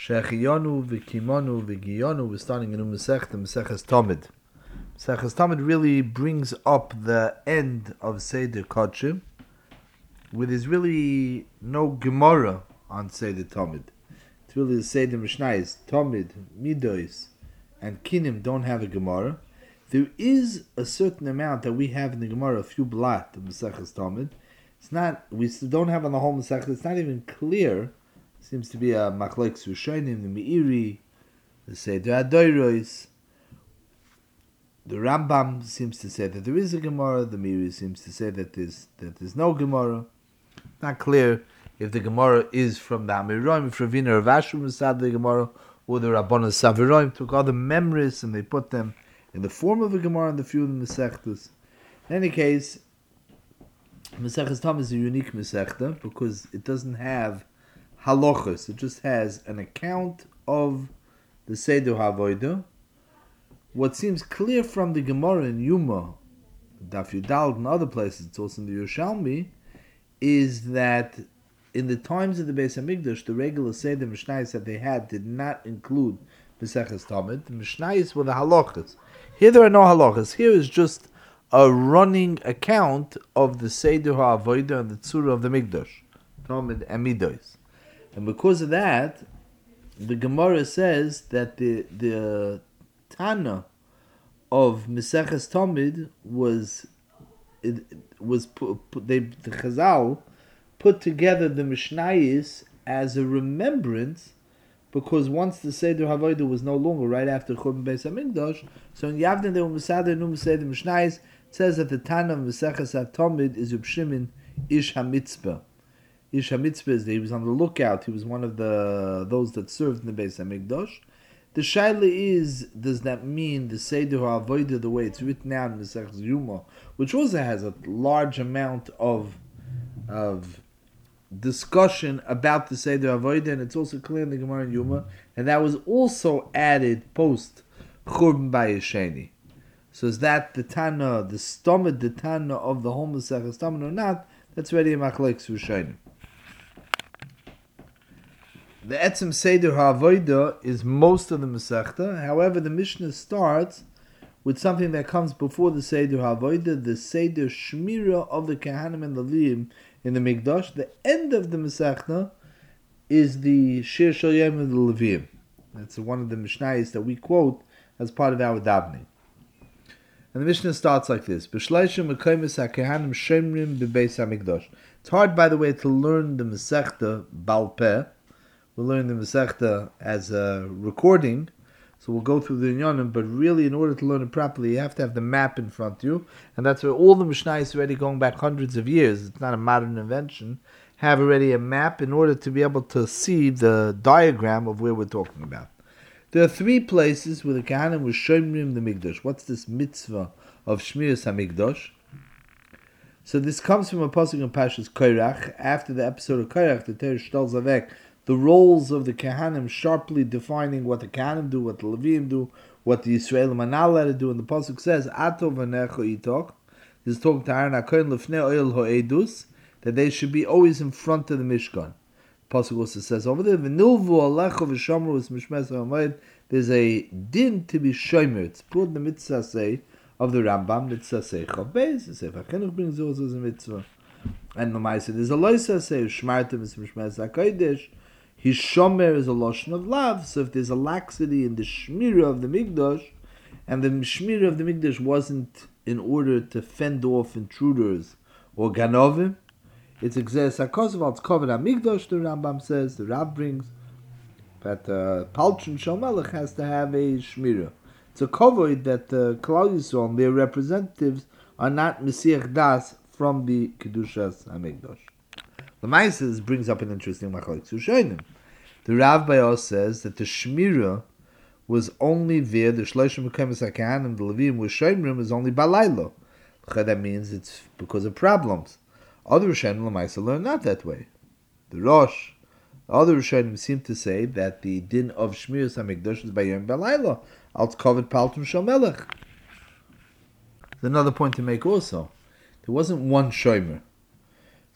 Shechiyonu v'kimonu v'giyonu. We're starting a new Masechta, Maseches Tamid. Maseches Tamid really brings up the end of Seder Kodshim, where there's really no Gemara on Seder Tamid. It's really the Seder Mishnayos. Tamid, Midos, and Kinim don't have a Gemara. There is a certain amount that we have in the Gemara, a few blat of Maseches Tamid. It's not, we still don't have on the whole Masechta. It's not even clear. Seems to be a Machlek Sushanim, the Meiri, the Seder Adoros. The Rambam seems to say that there is a Gemara. The Meiri seems to say that there's no Gemara. Not clear if the Gemara is from the Amiroim, if Ravina or Vashum Masad the Gemara, or the Rabbanon Saviroim took other memories and they put them in the form of a Gemara in the few of the Masechtas. In any case, Maseches Tamid is a unique Masechta because it doesn't have halachos. It just has an account of the Seder HaAvodah. What seems clear from the Gemara in Yuma, Daf Yudal and other places, it's also in the Yerushalmi, is that in the times of the Beis HaMikdash, the regular Seder Mishnayos that they had did not include Maseches Tamid. The Mishnayos were the halachos. Here there are no halachos. Here is just a running account of the Seder HaAvodah and the Tzura of the Mikdash, Tamid and Midos. And because of that, the Gemara says that the Tana of Maseches Tamid the Chazal put together the Mishnayos as a remembrance, because once the Seder HaAvodah was no longer right after Churban Beis HaMikdash, so in Yavne they were Mesader Nu Seder Mishnayos. It says that the Tana of Maseches Tamid is Reb Shimon Ish HaMitzpah. Ish HaMitzpah is that he was on the lookout. He was one of those that served in the Beis HaMikdash. The shaila is, does that mean the Seder HaAvodah, the way it's written out in the Maseches Yuma, which also has a large amount of discussion about the Seder HaAvodah, and it's also clear in the Gemara in Yuma, and that was also added post Churban Bayesheni. So is that the Tana, the Stomach, the Tana of the whole Maseches Tamid or not? That's already a Machlek Sushanim. The Etzem Seder HaAvodah is most of the Masechta. However, the Mishnah starts with something that comes before the Seder HaAvodah, the Seder Shmira of the Kahanim and Levim in the Mikdash. The end of the Masechta is the Shir Shel Yom of the Levim. That's one of the Mishnayos that we quote as part of our davening. And the Mishnah starts like this: B'shleishim mekaymis haKahanim shemrim b'beis HaMikdash. It's hard, by the way, to learn the Masechta Bal Peh. We'll learn the Masechta as a recording, so we'll go through the Inyanim, but really in order to learn it properly, you have to have the map in front of you, and that's where all the Mishnayos already going back hundreds of years, it's not a modern invention, have already a map in order to be able to see the diagram of where we're talking about. There are three places where the Kahanim was Shomrim the Mikdash. What's this mitzvah of Shmiras HaMikdash? So this comes from a pasuk in Parshas Korach. After the episode of Korach, the Torah shtelz avek the roles of the Kahanim, sharply defining what the Kahanim do, what the Levim do, what the Yisraelim are not allowed to do. And the pasuk says, Ato v'necho itok. This is talking to Aaron HaKohen lefnei oil ho'edus, that they should be always in front of the Mishkan. The pasuk also says over there, V'nilvu alecho v'shomer is mishmes ha'amayid. There's a din to be shomer. It's put in the mitzvah say of the Rambam, mitzvah say chav beis. The Sefer HaChinuch brings also as a mitzvah. And the Maaseh, there's a loisa say shmartem is mishmes ha'kodesh. His shomer is a loshon of love, so if there's a laxity in the shmira of the Mikdash, and the shmira of the Mikdash wasn't in order to fend off intruders or ganovim, it's exeres hakosov, it's covered HaMikdash, the Rambam says, the Rab brings, but Palchon Shel Melech has to have a shmira. It's a covered that the Klal Yisrael, their representatives, are not Mesiach Das from the Kedushas HaMikdash. The Maises brings up an interesting machlok Sushanim. The Rav Bayos says that the Shmira was only there, the Shloshim Mekamis HaKahanim, the Levim, with Shomrim is only Balaylo. That means it's because of problems. Other Rishonim Lamaisa learn not that way. The Rosh, other Rishonim seem to say that the din of Shmiras HaMikdash is by Yom Balaylo. Als covered Paltum Shel Melech. There's another point to make also. There wasn't one Shomer.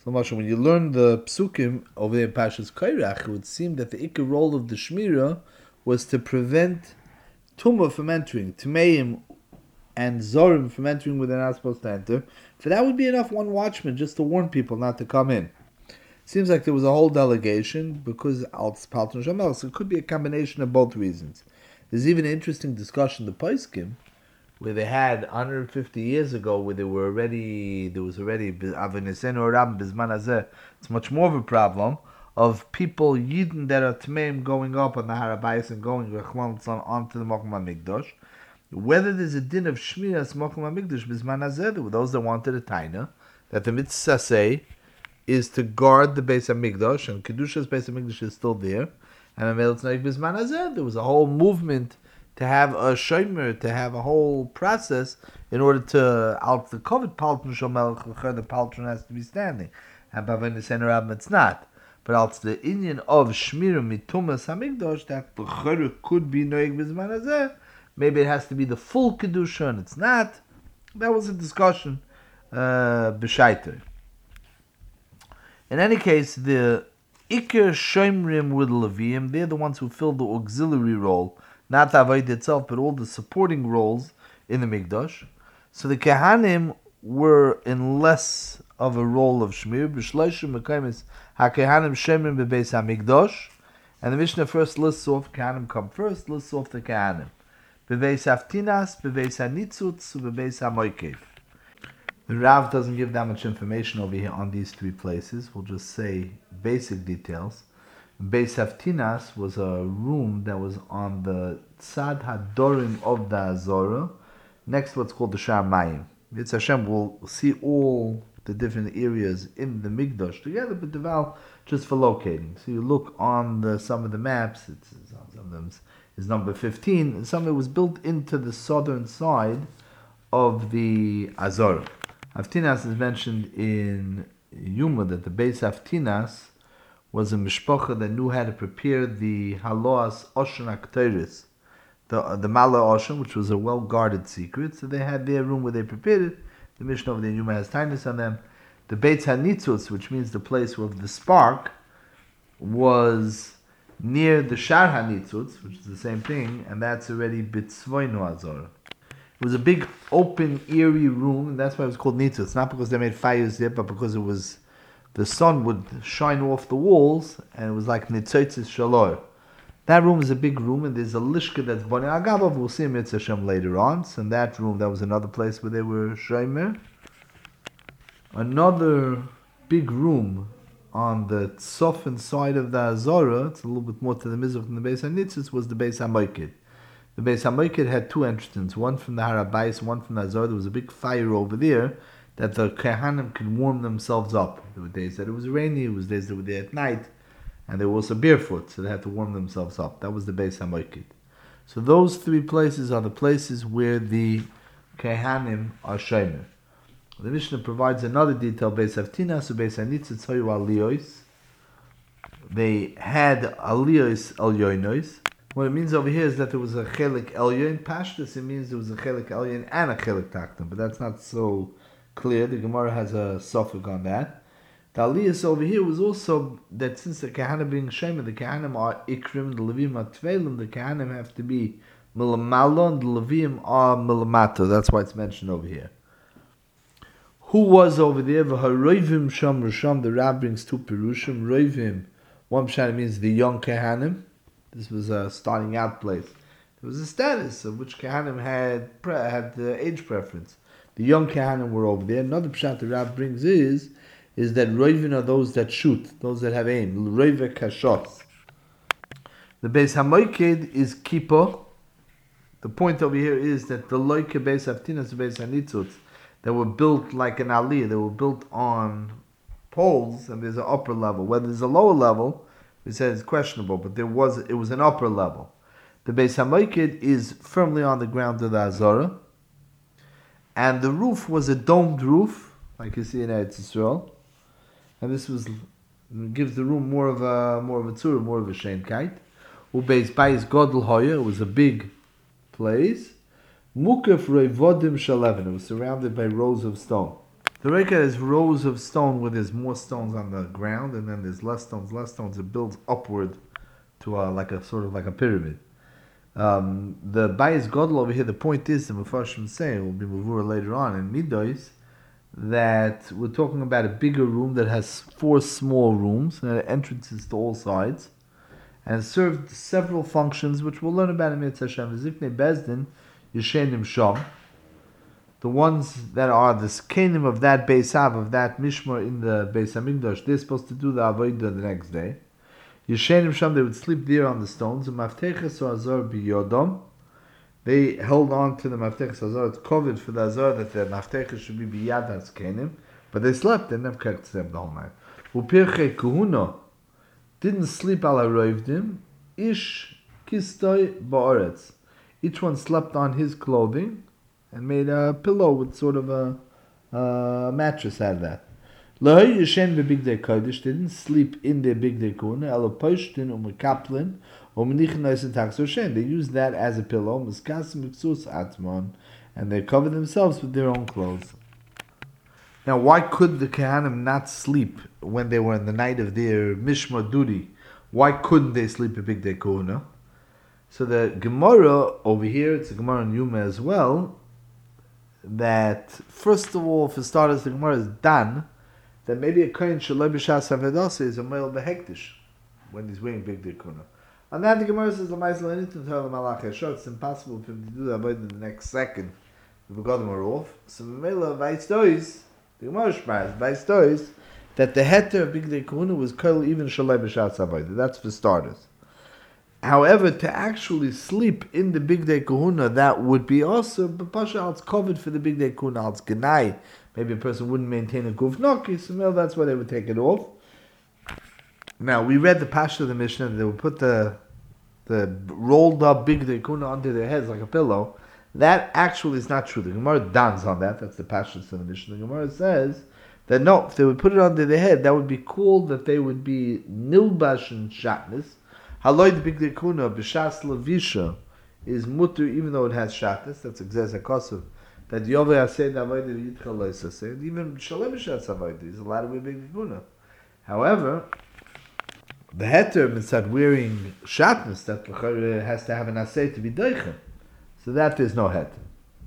So much when you learn the psukim over there in Pashas Kairach, it would seem that the ikar role of the Shmira was to prevent Tumah from entering, Tmeim and Zorim from entering where they're not supposed to enter. For that would be enough one watchman just to warn people not to come in. Seems like there was a whole delegation because Alts Palton Shamel, so it could be a combination of both reasons. There's even an interesting discussion, the Paiskim, where they had 150 years ago, where there was already it's much more of a problem of people Yidden that are Tmeim going up on the Harabayas and going onto the Mokum HaMikdash. Whether there's a din of Shmiras Mokum HaMikdash Bizman Hazeh, there were those that wanted a taina that the mitzvah say is to guard the Beis HaMikdash, and Kedusha's Beis HaMikdash is still there, and there was a whole movement to have a shomer, to have a whole process in order to out the covet paltron shomel, the paltron has to be standing, and Bavin Senerab it's not. But also the Indian of Shmira Mitumas Hamikdash that the could be noig bizman hazeh. Maybe it has to be the full kedusha, and it's not. That was a discussion b'shaiter. In any case, the Iker Shomrim with Leviim, they're the ones who fill the auxiliary role, not the Avodah itself, but all the supporting roles in the Mikdash. So the Kehanim were in less of a role of Shmir. B'shloshim mekaymis ha-Kehanim Shomrim bebeis ha-Mikdash. And the Mishnah first lists off, Kehanim come first, lists off the Kehanim. Bebeis haftinas, bebeis ha-nitzutz, bebeis ha-moikev. The Rav doesn't give that much information over here on these three places. We'll just say basic details. Beis Haftinas was a room that was on the Tzad Hadorim of the Azorah, next to what's called the Shar Mayim. Yitz Hashem will see all the different areas in the Mikdash together, but Deval just for locating. So you look on some of the maps, some of them is number 15, and some of it was built into the southern side of the Azorah. Haftinas is mentioned in Yuma that the Beis Haftinas was a mishpacha that knew how to prepare the haloas oshen akteris, the mala oshen, which was a well-guarded secret. So they had their room where they prepared it. The Mishnah of the Yuma has tinus on them. The Beis Hanitzutz, which means the place where the spark, was near the Shar Hanitzutz, which is the same thing, and that's already Bitzvoinu Azor. It was a big, open, eerie room, and that's why it was called Nitzutz. Not because they made fires there, but because it was the sun would shine off the walls, and it was like Nitzotzis Shalor. That room is a big room, and there's a lishka that's Boni Agavav. We'll see Mitzvah Hashem later on. So in that room, that was another place where they were Shomer. Another big room on the Tzofan side of the Azorah, it's a little bit more to the Mizrach than the Beis HaNitzutz, was the Beis HaMoikid. The Beis HaMoikid had two entrances, one from the Harabais, one from the Azorah. There was a big fire over there that the Kehanim could warm themselves up. There were days that it was rainy, it was days that were there at night, and they were also barefoot, so they had to warm themselves up. That was the Beis HaMoikid. So those three places are the places where the Kehanim are Shomer. The Mishnah provides another detail, Beis Haftinas, Beis HaNitzutz, Hoyu Aliyos. They had Aliyos Elyonos. What it means over here is that there was a Chelik Elyon. Pashtus, it means there was a Chelik Elyon and a Chelik Taktim, but that's not so clear. The Gemara has a suffix on that. The Aliyos over here was also that since the Kehanim being Shomer, the Kehanim are Ikrim, the Levim are Tvelim, the Kehanim have to be Milamalo, and the Levim are Milamato. That's why it's mentioned over here. Who was over there? V'haroivim sham risham. The Rab brings two perushim. Roivim, one pshat means the young Kehanim. This was a starting out place. There was a status of which Kehanim had age preference. The young Kehanim were over there. Another pshat the Rab brings is that Roivim are those that shoot, those that have aim. Roive kashos. The Beis HaMoiked is kippah. The point over here is that the loike Beis Haftinas, Beis HaNitzutz, that were built like an aliyah, they were built on poles, and there's an upper level. Whether there's a lower level, we said it's questionable, but it was an upper level. The Beis HaMoiked is firmly on the ground of the Azorah, and the roof was a domed roof, like you see in Eretz Yisrael, and this gives the room more of a tzura, more of a sheinkite. Ubeis Bayis Godel Hoya, it was a big place. Mukaf Reivodim Shaleven, it was surrounded by rows of stone. The Reika is rows of stone where there's more stones on the ground, and then there's less stones. It builds upward to like a sort of like a pyramid. The Bayis Godel over here, the point is, the Mepharshim say, will be Mavur later on in Midois, that we're talking about a bigger room that has 4 small rooms, and entrances to all sides, and served several functions, which we'll learn about in Mitzvah Hashem. Ziknei Bezdin, Yeshenim Sham, the ones that are the skenim of that Beis Av, of that Mishmar in the Beis HaMikdash, they're supposed to do the Avodah the next day. Yeshenim Sham, they would sleep there on the stones. Mafteches Azor biyodom, they held on to the Mafteches Azor. It's covered for the Azor that the Mafteches should be biyad haskenim, but they slept. They never kept them the whole night. Upirche Kuhuna didn't sleep al haroivdim. Ish kistoi ba'aretz. Each one slept on his clothing and made a pillow with sort of a mattress out of that. Lahay yishen bebigdei kodesh. They didn't sleep in their bigdei kuna. Elo poshtin umekaplin umenichen noisen taxor shen. They used that as a pillow. Miskas miksus atmon, and they covered themselves with their own clothes. Now, why could the Kehanim not sleep when they were in the night of their Mishmar duty? Why couldn't they sleep a bigdei kuna? So the Gemara over here, it's a Gemara in Yuma as well, that first of all, for starters, the Gemara is done that maybe a kohen shaloi b'shas havedasa is a male behektish when he's wearing bigdei kuna. And then the Gemara says, it's impossible for him to do that in the next second. If we got them off. So Mela Vaistois, the Gemara Vaistois, that the heter of bigdei kuna was kol even shaloi b'shas havedasa. That's for starters. However, to actually sleep in the bigdei kuna, that would be also, but Pasha, it's covered for the bigdei kuna, it's genai. Maybe a person wouldn't maintain a guf noki, so well, that's why they would take it off. Now, we read the Pasha of the Mishnah, they would put the rolled up bigdei kuna onto their heads like a pillow. That actually is not true. The Gemara dons on that, that's the Pasha of the Mishnah. The Gemara says that no, if they would put it under their head, that would be called that they would be nilbash and shatnez. Haloi the bigdei kuna b'shas levisha is mutter even though it has shatnez. That's exes hakosov. That Yovei Aseh Avodah Yitchal Lo Yisaseh, even Shalom B'Shas Avodah is allowed to wear bigdei kuna. However, the heter mitzad wearing shatnez that has to have an aseh to be doichem, so that there's no heter.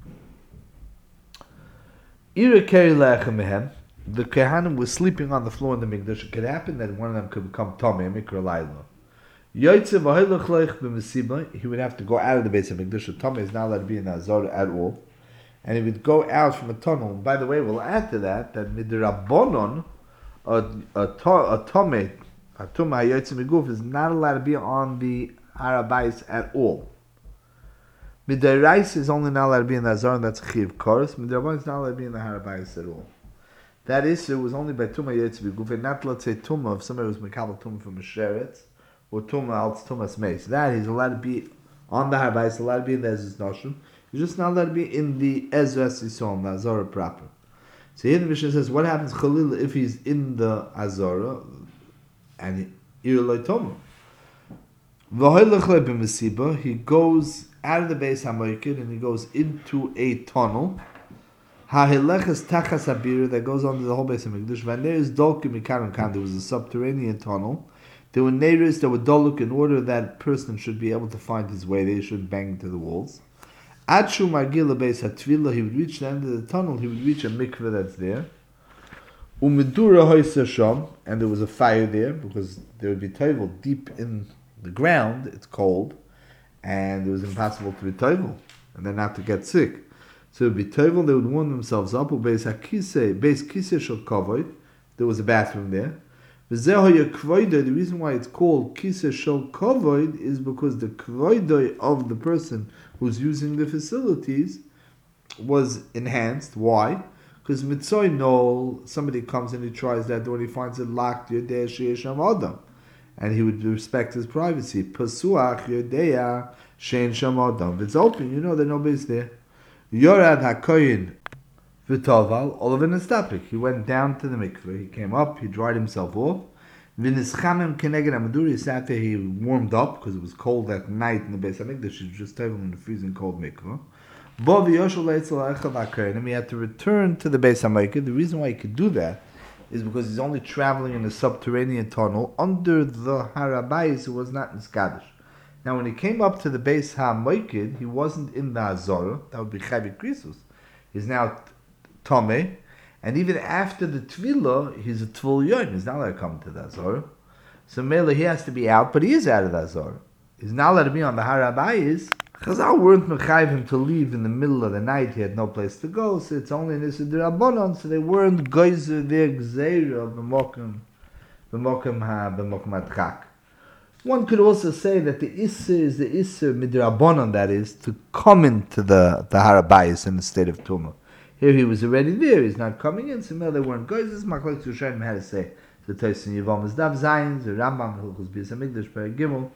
Ira keri le'echem mehem, the Kehanim was sleeping on the floor in the Mikdash. It could happen that one of them could become Tomei, Mikra Laila. Yoytze v'hoylech loich b'mesiba, he would have to go out of the base of Mikdash. Tomei is not allowed to be in the Azor at all. And he would go out from a tunnel. And by the way, we'll add to that midrabbonon, a tomei, a tumah hayotze miguf is not allowed to be on the harabais at all. Midarais is only not allowed to be in the Azor, and that's chiv koros. Midrabbonon is not allowed to be in the harabais at all. That is, it was only by tumah hayotze miguf, and not let's say tumah if somebody was mekabel tumah from a sheretz or tumah al tumah's mace. That he's allowed to be on the harabais, allowed to be in the Ezra's noshim. You're just not allowed to be in the Ezras Yisrael, the Azora proper. So here the Mishnah says, what happens Chalil if he's in the Azora and Ir Tomo? He goes out of the Beis HaMoikid and he goes into a tunnel. Ha'hileches tachas habira that goes under the whole Beis HaMikdash. When there is dolkim mikaram kan, there was a subterranean tunnel. There were neiros that were doluk in order that person should be able to find his way. They shouldn't bang into the walls. Adshu Magila Beis HaTvila, he would reach the end of the tunnel, he would reach a mikveh that's there. Umedura Hoysa Sham, and there was a fire there, because there would be toivel deep in the ground, it's cold, and it was impossible to be toivel, and then not to get sick. So it would be toivel, they would warm themselves up, Beis Kiseh Shel Kavod, there was a bathroom there. The reason why it's called Kiseh Shel Kavod is because the kvoidoi of the person who's using the facilities was enhanced. Why? Because mitzoy no, somebody comes and he tries that door and he finds it locked, yodea sheyesham adam, and he would respect his privacy. Pasuach yodea shein sham adam. If it's open, you know that nobody's there. Yorad hakoyin v'toval, all of it is topic. He went down to the mikveh, he came up, he dried himself off. V'nischamim keneged amaduri, he sat there, he warmed up because it was cold that night in the Beis HaMikdash. He was just table in the freezing cold mikveh. And he had to return to the Beis HaMikdash. The reason why he could do that is because he's only traveling in a subterranean tunnel under the Harabayis, who was not in Skadish. Now, when he came up to the Beis HaMikdash, he wasn't in the Azorah. That would be Chavi Krisus. He's now Tomei. And even after the Tvilah, he's a Tvul Yom. He's not allowed to come to the Azorah. So Mela, he has to be out, but he is out of the Azorah. He's not allowed to be on the Harabayis. Chazal weren't mechayiv him to leave in the middle of the night. He had no place to go, so it's only an Issa D'Rabbanan, so they weren't geyser their gzeira of b'mokum adchak. One could also say that the Issa is the Issa Midrabbanan, that is, to come into the Harabayis in the state of Tumah. Here he was already there, he's not coming in, so no, they weren't geysers. Machlokes Rishonim had to say, the Tosin Yevom is Dav Zayin, the Rambam, Hilchos Beis HaMikdash, Perek Gimel.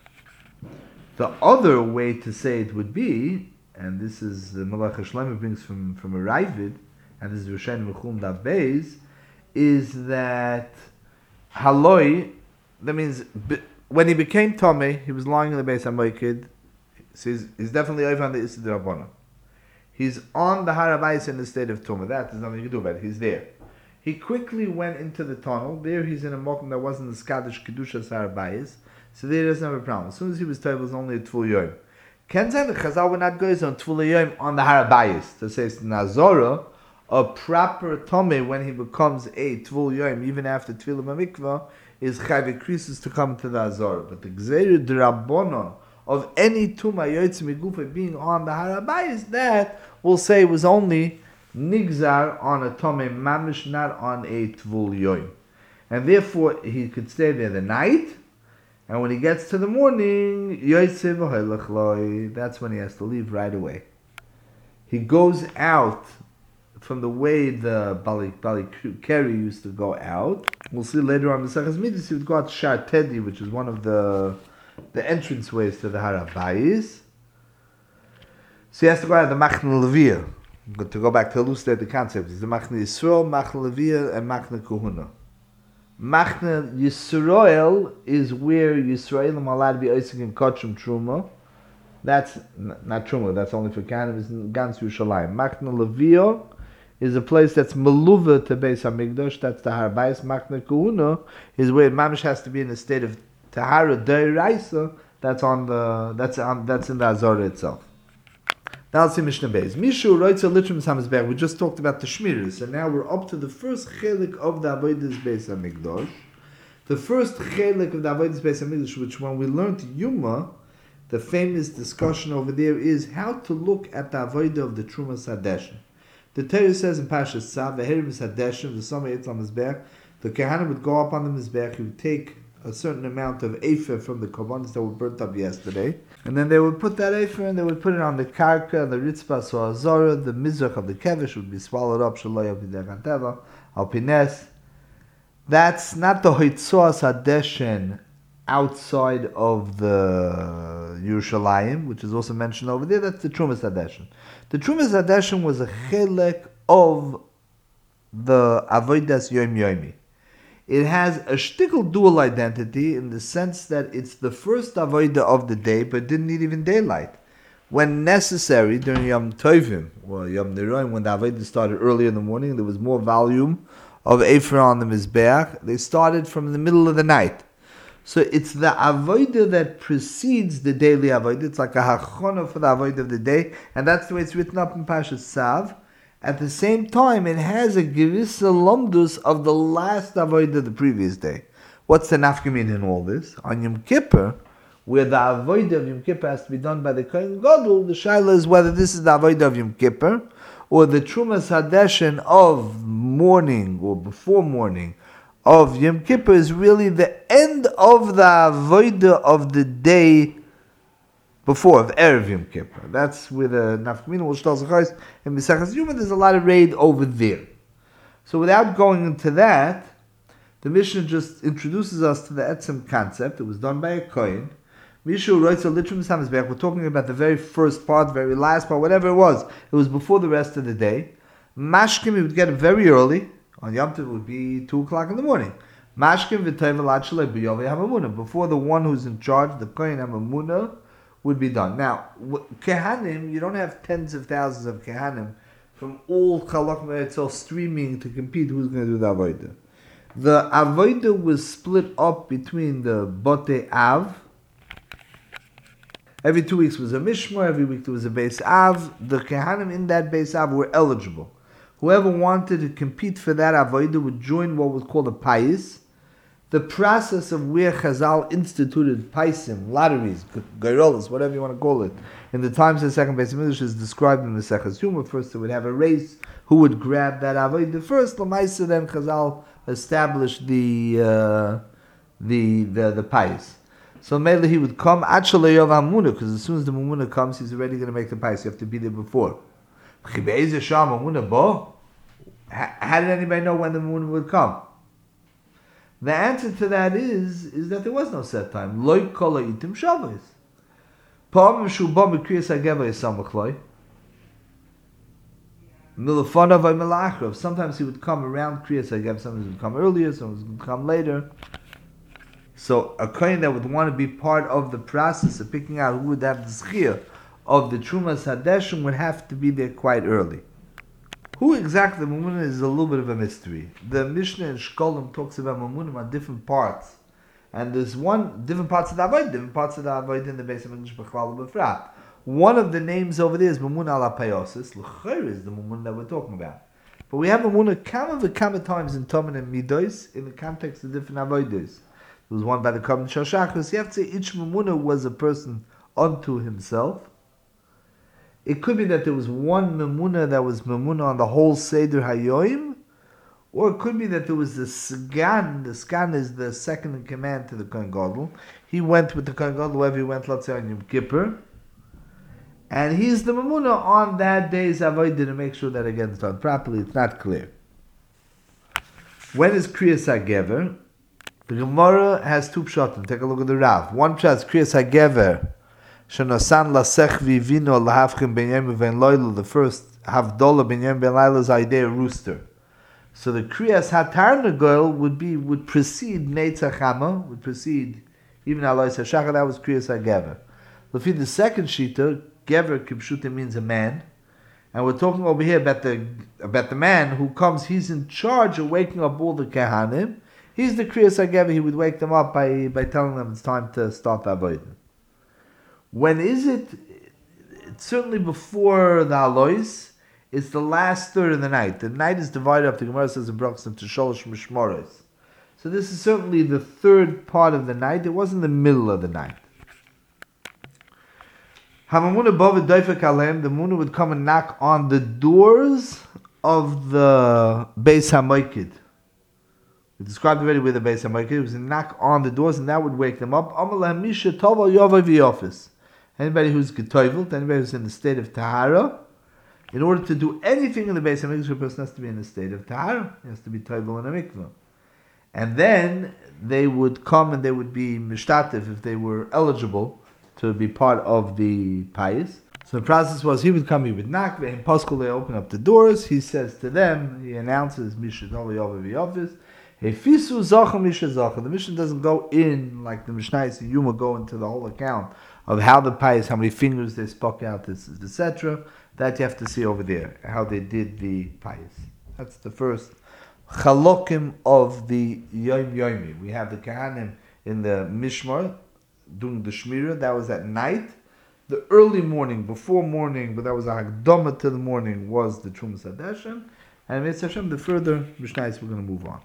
The other way to say it would be, and this is the Malach HaShlomo brings from a Ravid, and this is Rishonim Mechum Dav Beis, is that Haloi, that means when he became Tomei, he was lying in the Beis HaMikdash, so he's definitely over on the Issa D'Rabbanan. He's on the Harabayis in the state of Tumah. That there's nothing you can do about it. He's there. He quickly went into the tunnel. There he's in a mokum that wasn't the Skadish Kedushas Harabayis. So there he doesn't have a problem. As soon as he was told, it was only a Tvul Yom. Kenzan the Chazal would not go on Tvul Yom on the Harabayis. To say it's Nazorah, a proper Tomei when he becomes a Tvul Yom, even after Tvilah Mamikvah, is Chayve Krisus to come to the Azorah. But the Gzeir D'Rabbanan of any Tumah Yoytz Migufa being on the Harabayis, that we'll say was only Nigzar on a Tomei Mamish, not on a Tvul Yom. And therefore he could stay there the night. And when he gets to the morning, that's when he has to leave right away. He goes out from the way the Bali Keri used to go out. We'll see later on the Sechas Midas, he would go out to Shar Tedi, which is one of the entrance ways to the Harabayis. So he has to go out of the Machne Leviyah. To go back to elucidate the concept, it's the Machne Yisrael, Machne Leviyah, and Machne Kohuna. Machne Yisrael is where Yisraelim are allowed to be Isaac and Kachim Truma. That's not Truma, that's only for cannabis in Gans Yerushalayim. Machne Leviyah is a place that's Meluva to Beis HaMikdash, that's the Harabayis. Machne Kohuna is where Mamish has to be in a state of Tahara Deiraisa, that's in the Azorah itself. Now let's see Mishnah Beis. Mishu Roitza Litrim Samizberg. We just talked about the Shmiras, and now we're up to the first chelik of the Avodas Beis HaMikdash. The first chelik of the Avodas Beis HaMikdash, which when we learned Yuma, the famous discussion over there is how to look at the Avodah of the Trumas Hadeshin. The Torah says in Pashas Tzav, the Herim Hadeshin, the Soma Eitz Mizbech, the Kahana would go up on the Mizbech, he would take a certain amount of Ephah from the Korbanos that were burnt up yesterday, and then they would put that Ephah and they would put it on the Karka, the Ritzpah, so Azorah, the Mizrach of the Kevish would be swallowed up, Shaloi Avidech Anteva, Alpines. That's not the Hoitzoas Hadeshin outside of the Yerushalayim, which is also mentioned over there. That's the Trumas Hadeshin. The Trumas Hadeshin was a chelek of the Avodas Yom Yomi. It has a shtickle dual identity in the sense that it's the first avodah of the day, but didn't need even daylight. When necessary, during Yom Tovim, or Yom Niroim, when the avodah started early in the morning, there was more volume of Ephra on the Mizbeach. They started from the middle of the night. So it's the avodah that precedes the daily avodah. It's like a hachona for the avodah of the day, and that's the way it's written up in Pashas Tzav. At the same time, it has a gerissa lomdus of the last avodah of the previous day. What's the nafkamin in all this? On Yom Kippur, where the avodah of Yom Kippur has to be done by the Kohen Gadol, the shaila is whether this is the avodah of Yom Kippur or the Trumas Hadeshin of morning or before morning of Yom Kippur is really the end of the avodah of the day before, of Erev Yom Kippur. That's where the Nafkamina will shtal zachais and Mesachas Yuma. There's a lot of raid over there. So without going into that, the Mishnah just introduces us to the Etzem concept. It was done by a Kohen. Mishu writes a Litrim Samizbech. We're talking about the very first part, very last part, whatever it was. It was before the rest of the day. Mashkim, he would get it very early. On Yom Tov, it would be 2 o'clock in the morning. Mashkim v'tayv alad shalei b'yovei hamamuna. Before the one who's in charge, the Kohen hamamuna, would be done. Now, Kehanim, you don't have tens of thousands of Kehanim from all Chalak Me'etzel streaming to compete who's going to do the Avodah. The Avodah was split up between the Bote Av. Every 2 weeks was a Mishmar, every week there was a Beis Av. The Kehanim in that Beis Av were eligible. Whoever wanted to compete for that Avodah would join what was called a Pais. The process of where Chazal instituted Paisim, lotteries, Gairolas, whatever you want to call it, in the times of the second Beis Hamikdash is described in the Seches Yuma. First they would have a race, who would grab that Avodah first. L'maisa then Chazal established the Pais. So Mele he would come, actually of Amuna, because as soon as the Mumuna comes, he's already going to make the Pais. You have to be there before. How did anybody know when the Mumuna would come? The answer to that is that there was no set time. Loi kola itim Shabbos. Pa'amim shuba b'kriyas hageva yisamach loi. Milafanav v'melachrav. Sometimes he would come around kriyas hageva. Sometimes he would come earlier. Sometimes he would come later. So a kohen that would want to be part of the process of picking out who would have the zchiyah of the Trumas Hadeshim would have to be there quite early. Who exactly the Mumuna is a little bit of a mystery. The Mishnah in Shkolim talks about Mumunim on different parts. And there's different parts of the Avodah, different parts of the Avodah in the Beis Hamikdash B'chlal B'frat. One of the names over there is Mumuna ala Payosis. L'chayr is the Mumuna that we're talking about. But we have Mumuna kama times in Tomin and Midos in the context of different Avodas. There was one by the Kabbalah Shashachos. You have to say each Mumuna was a person unto himself. It could be that there was one Memuna that was Memuna on the whole Seder Hayoim, or it could be that there was the Sgan. The Sgan is the second in command to the Kohen Gadol. He went with the Kohen Gadol wherever he went, let's say on Yom Kippur, and he's the Memuna on that day's Avodah to make sure that again it's done properly. It's not clear. When is Kriyas HaGever? The Gemara has two pshatim. Take a look at the Rav. One pshat is Kriyas HaGever. The first Havdolah ben Yom ben Laila is idea rooster. So the Kriyas HaTarnagol would precede Netzach Hama, would precede even Alois HaShachar. That was Kriyas HaGever. Lefi the second shita, Gever Kipshuta means a man, and we're talking over here about the man who comes. He's in charge of waking up all the Kehanim. He's the Kriyas HaGever. He would wake them up by telling them it's time to start the Avodah. When is it? It's certainly before the Alois. It's the last third of the night. The night is divided up, the Gemara says in Brachos, into Sholosh Mishmoros. So this is certainly the third part of the night. It wasn't the middle of the night. Hamamuna Bava Doifek Alem, the Muna would come and knock on the doors of the Beis HaMoikid. We described already where the Beis HaMoikid. It was a knock on the doors, and that would wake them up. Anybody who's getoivelt, anybody who's in the state of tahara, in order to do anything in the Beis Hamikdash, a person has to be in the state of tahara. He has to be toivel in a mikvah. And then they would come and they would be mishtatif if they were eligible to be part of the payis. So the process was he would come, he would knock, and Pascal they open up the doors. He says to them, he announces Mishadol Yovav Yofis. Hefisu Zacha Misha Zacha. The mission doesn't go in like the Mishnayos and Yuma go into the whole account of how the pies, how many fingers they spoke out, etc. That you have to see over there, how they did the pies. That's the first chalokim of the Yom Yomi. We have the Kahanim in the Mishmar doing the Shmirah. That was at night. The early morning, before morning, but that was a Hakdama to the morning, was the Trumas Hadeshim. And Mitzvah Hashem, the further Mishnayos we're going to move on.